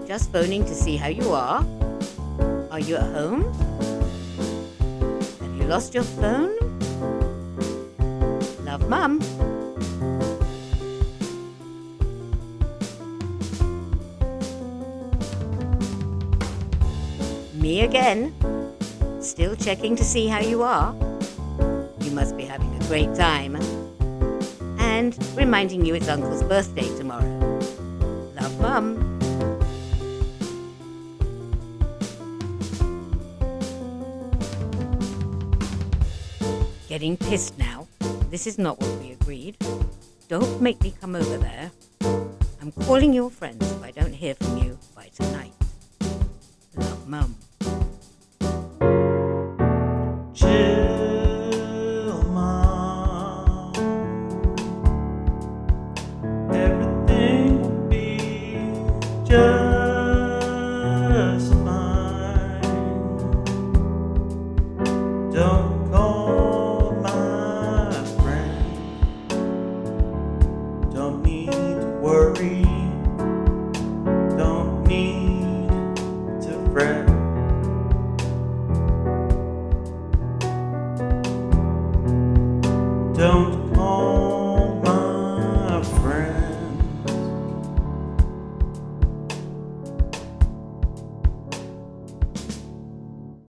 Just phoning to see how you are. Are you at home? Have you lost your phone? Love, Mum. Me again. Still checking to see how you are. You must be having a great time. And reminding you it's Uncle's birthday tomorrow. Love, Mum. Getting pissed now. This is not what we agreed. Don't make me come over there. I'm calling your friends if I don't hear from you by tonight. Love, Mum. Chill, Mom. Everything will be just fine. Don't call my friend. Don't need to worry. Don't need to fret. Don't